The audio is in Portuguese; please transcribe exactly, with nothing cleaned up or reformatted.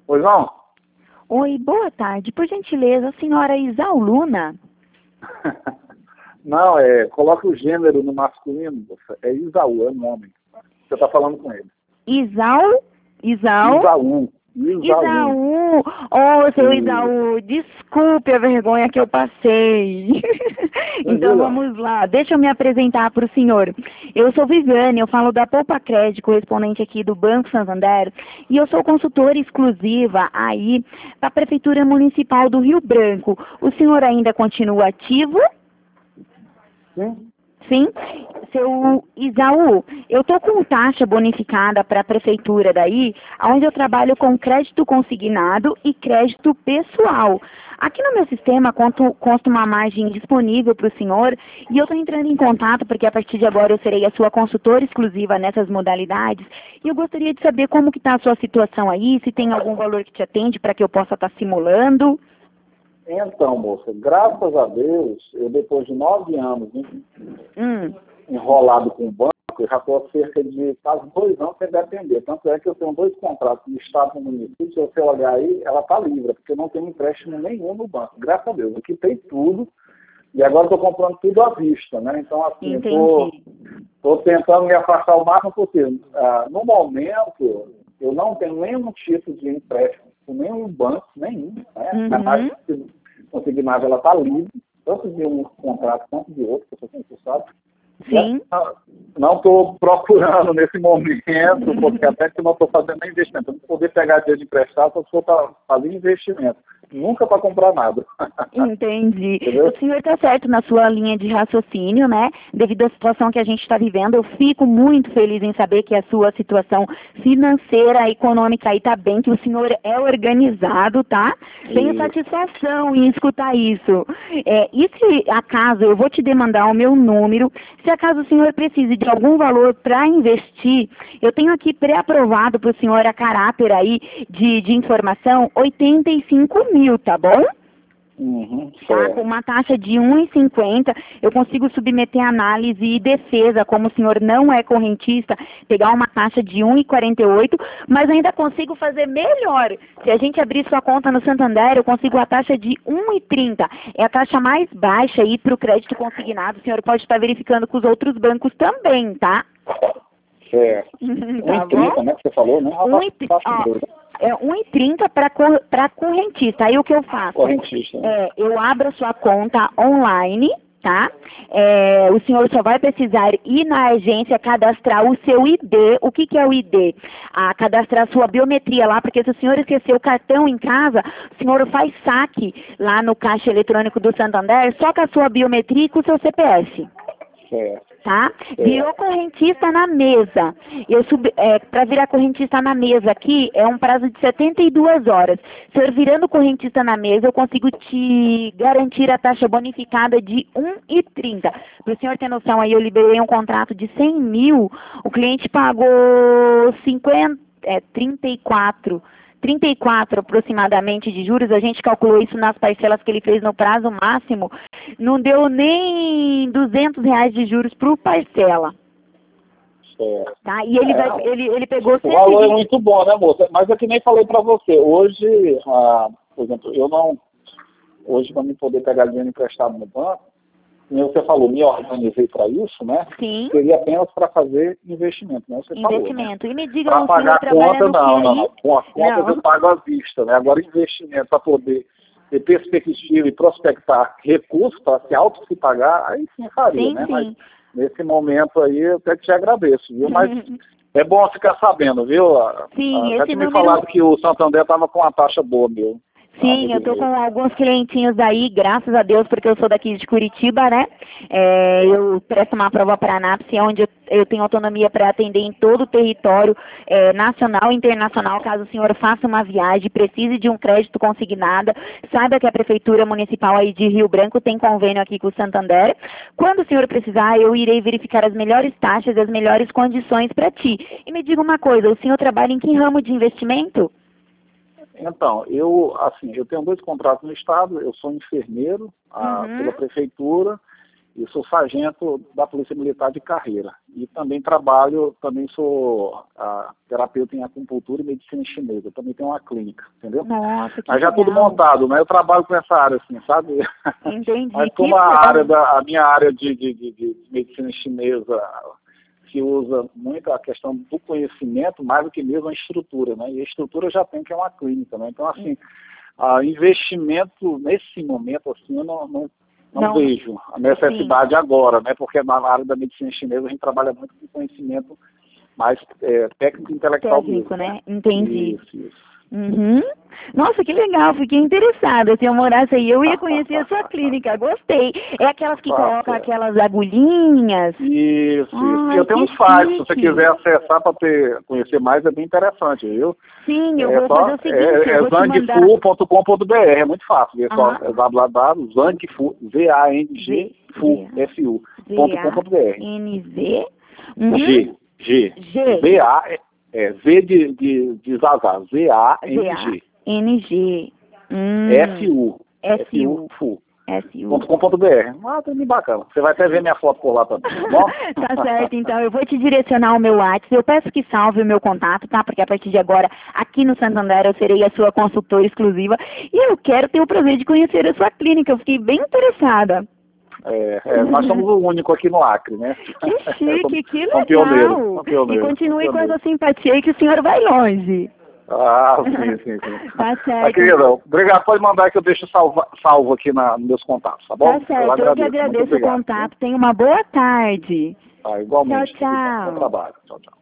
Pois não? Oi, boa tarde. Por gentileza, a senhora Isauluna? Não, é, coloca o gênero no masculino, moça. É Isaú, é um homem. Você está falando com ele. Isau? Isau? Isaú. Isaú. Isaú! Oh, seu Isaú, desculpe a vergonha que eu passei. Então vamos lá, deixa eu me apresentar para o senhor. Eu sou Viviane, eu falo da Poupa Crédito, correspondente aqui do Banco Santander, e eu sou consultora exclusiva aí para a Prefeitura Municipal do Rio Branco. O senhor ainda continua ativo? Sim. Sim. Seu Isaú, eu estou com taxa bonificada para a prefeitura daí, onde eu trabalho com crédito consignado e crédito pessoal. Aqui no meu sistema conto, consta uma margem disponível para o senhor e eu estou entrando em contato porque a partir de agora eu serei a sua consultora exclusiva nessas modalidades e eu gostaria de saber como que está a sua situação aí, se tem algum valor que te atende para que eu possa estar simulando. Então, moça, graças a Deus, eu depois de nove anos Hum. enrolado com o banco, eu já estou há cerca de quase dois anos sem depender. Tanto é que eu tenho dois contratos no estado e no município, se você olhar aí, ela está livre, porque eu não tenho empréstimo nenhum no banco. Graças a Deus, eu quitei tudo e agora estou comprando tudo à vista, né? Então, assim, estou tentando me afastar o máximo possível. Ah, no momento, eu não tenho nenhum tipo de empréstimo com nenhum banco, nenhum. Né? Uhum. A taxa consignada ela está livre, tanto de um contrato quanto de outro, que você sabe. Sim. Não estou procurando nesse momento, porque até que não estou fazendo nem investimento. Eu não vou poder pegar dinheiro emprestado só se for para fazer investimento. Nunca para comprar nada. Entendi. Entendeu? O senhor está certo na sua linha de raciocínio, né? Devido à situação que a gente está vivendo, eu fico muito feliz em saber que a sua situação financeira, econômica aí está bem, que o senhor é organizado, tá? Tenho satisfação em escutar isso. É, e se acaso eu vou te demandar o meu número, se acaso o senhor precise de algum valor para investir, eu tenho aqui pré-aprovado para o senhor a caráter aí de, de informação oitenta e cinco mil, tá bom? Uhum, tá? Com uma taxa de um vírgula cinquenta, eu consigo submeter análise e defesa, como o senhor não é correntista, pegar uma taxa de um vírgula quarenta e oito, mas ainda consigo fazer melhor. Se a gente abrir sua conta no Santander, eu consigo a taxa de um vírgula trinta. É a taxa mais baixa aí para o crédito consignado. O senhor pode estar verificando com os outros bancos também, tá? Certo. Tá um vírgula trinta, bom? né, que você falou, né? um vírgula trinta para para correntista. Aí o que eu faço? Correntista. É, eu abro a sua conta online, tá? É, o senhor só vai precisar ir na agência cadastrar o seu I D. O que que é o I D? Ah, cadastrar a sua biometria lá, porque se o senhor esquecer o cartão em casa, o senhor faz saque lá no caixa eletrônico do Santander só com a sua biometria e com o seu C P F. Certo. Tá? Virou correntista na mesa. Eu sub, é, para virar correntista na mesa aqui é um prazo de setenta e duas horas. Se eu virando correntista na mesa, eu consigo te garantir a taxa bonificada de um vírgula trinta. Para o senhor ter noção, aí eu liberei um contrato de cem mil, o cliente pagou cinquenta, é, trinta e quatro. trinta e quatro aproximadamente de juros, a gente calculou isso nas parcelas que ele fez no prazo máximo, não deu nem duzentos reais de juros por parcela. Certo. Tá? E ele, É, vai, ele, ele pegou... O valor é muito bom, né, moça? Mas é que nem falei para você, hoje, ah, por exemplo, eu não, hoje para mim poder pegar dinheiro emprestado no banco, como você falou, me organizei para isso, né? Sim. Seria apenas para fazer investimento, né? Você investimento. Falou, né? E me diga, para pagar a conta, não, não, não. Com as contas não. eu pago à vista, né? Agora, investimento para poder ter perspectiva e prospectar recursos para se auto se pagar, aí sim faria, sim, né? Sim. Mas nesse momento aí eu até te agradeço, viu? Mas é bom ficar sabendo, viu? Sim, até esse me número... falaram que o Santander estava com uma taxa boa, meu. Sim, ah, eu tô com alguns clientinhos aí, graças a Deus, porque eu sou daqui de Curitiba, né? É, eu presto uma prova para a ANAPS, onde eu, eu tenho autonomia para atender em todo o território é, nacional e internacional, caso o senhor faça uma viagem, precise de um crédito consignado, saiba que a Prefeitura Municipal aí de Rio Branco tem convênio aqui com o Santander. Quando o senhor precisar, eu irei verificar as melhores taxas e as melhores condições para ti. E me diga uma coisa, o senhor trabalha em que ramo de investimento? Então, eu, assim, eu tenho dois contratos no Estado, eu sou enfermeiro ah, Uhum. pela Prefeitura Eu sou sargento da Polícia Militar de carreira. E também trabalho, também sou a, terapeuta em acupuntura e medicina chinesa. Eu também tenho uma clínica, entendeu? Nossa, que Mas já legal. tudo montado, né? Eu trabalho com essa área, assim, sabe? Entendi. Mas Que como a, legal. área da, a minha área de, de, de, de medicina chinesa se usa muito a questão do conhecimento, mais do que mesmo a estrutura, né? E a estrutura já tem que é uma clínica, né? Então, assim, a investimento nesse momento, assim, eu não... não Não, não vejo a necessidade sim. agora, né? Porque na área da medicina chinesa a gente trabalha muito com conhecimento mais é, técnico e intelectual. Técnico, mesmo, né? Entendi. Isso, isso. Uhum. Nossa, que legal, fiquei interessada. Se eu morasse aí, eu ia conhecer a sua clínica, gostei. É aquelas que ah, colocam é. aquelas agulhinhas? Isso, ah, isso. Eu tenho um site, se você quiser acessar para ter, conhecer mais, é bem interessante, viu? Sim, eu é vou só, fazer o seguinte, é, eu é vou zangfu ponto com ponto b r, é muito fácil, é só ah. é w w w ponto zangfu, Z A N G, F U, ponto com ponto b r. N Z? G, G, G. Z A, é, Z de, de, de Zazá, Z A N G. N G. Hum. F U. F U. F-U. S U. ponto com ponto b r. Ah, tá bem bacana. Você vai até ver minha foto por lá também, tá bom? Tá certo, então eu vou te direcionar o meu WhatsApp. Eu peço que salve o meu contato, tá? Porque a partir de agora, aqui no Santander, eu serei a sua consultora exclusiva. E eu quero ter o prazer de conhecer a sua clínica. Eu fiquei bem interessada. É, é, nós somos o único aqui no Acre, né? Que chique, que legal. Pioneiro, pioneiro, e continue pioneiro. com essa simpatia e que o senhor vai longe. Ah, sim, sim, sim. Tá certo. Tá, queridão. Obrigado. Pode mandar que eu deixo salvo, salvo aqui na, nos meus contatos, tá bom? Tá certo. Eu, eu que agradeço o contato. Tenha uma boa tarde. Ah, igualmente. Tchau, tchau. Bom trabalho. Tchau, tchau.